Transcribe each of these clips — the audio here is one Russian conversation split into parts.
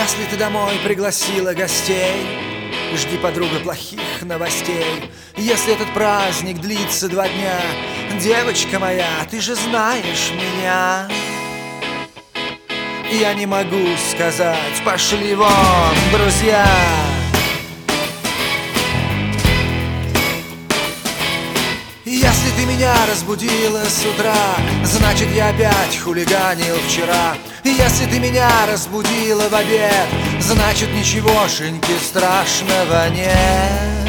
Если ты домой пригласила гостей, жди, подруга, плохих новостей. Если этот праздник длится 2 дня, девочка моя, ты же знаешь меня. Я не могу сказать: пошли вон, друзья. Если ты меня разбудила с утра, значит, я опять хулиганил вчера. Если ты меня разбудила в обед, значит, ничегошеньки страшного нет.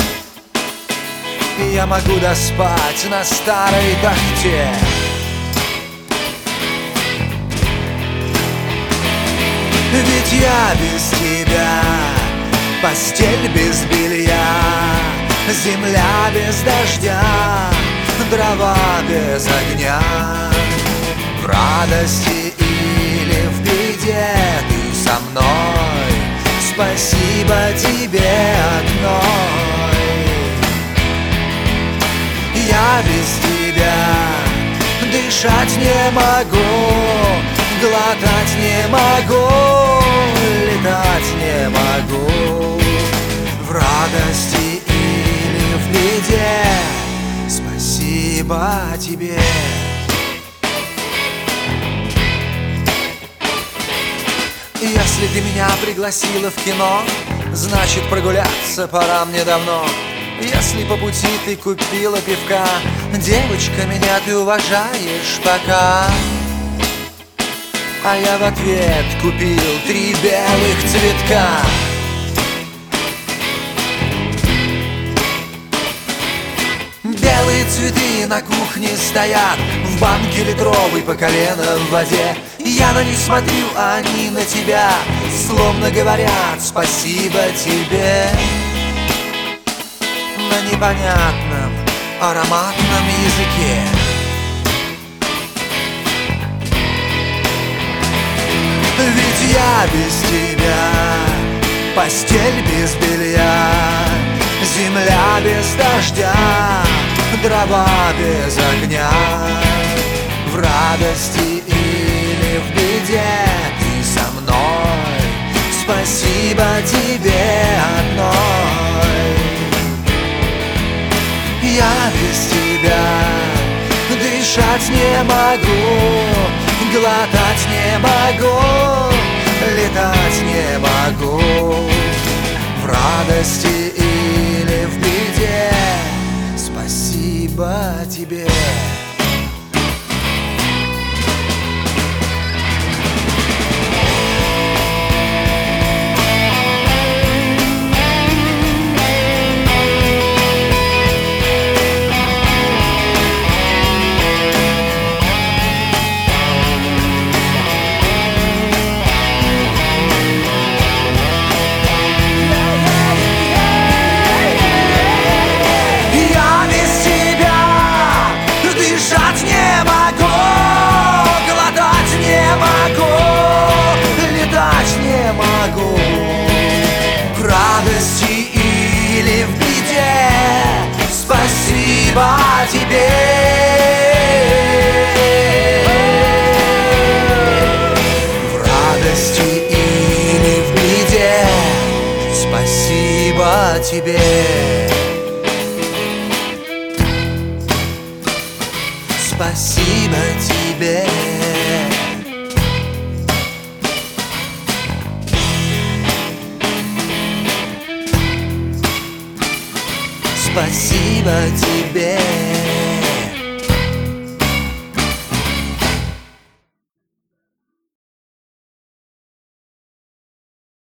Я могу доспать на старой тахте. Ведь я без тебя, постель без белья, земля без дождя, дрова без огня. В радости или в беде ты со мной, спасибо тебе одной. Я без тебя дышать не могу, глотать не могу, летать не могу. В радости или в беде спасибо тебе. Если ты меня пригласила в кино, значит, прогуляться пора мне давно. Если по пути ты купила пивка, девочка, меня ты уважаешь пока. А я в ответ купил 3 белых цветка. Белые цветы на кухне стоят, в банке литровой по колено в воде. Я на них смотрю, а они на тебя, словно говорят: спасибо тебе. На непонятном ароматном языке. Ведь я без тебя, постель без белья, земля без дождя, дрова без огня. В радости или в беде ты со мной, спасибо тебе одной. Я без тебя дышать не могу, глотать не могу, летать не могу. В радости или в беде спасибо тебе. В радости или в беде спасибо тебе. В радости или в беде спасибо тебе. Спасибо тебе. Спасибо тебе.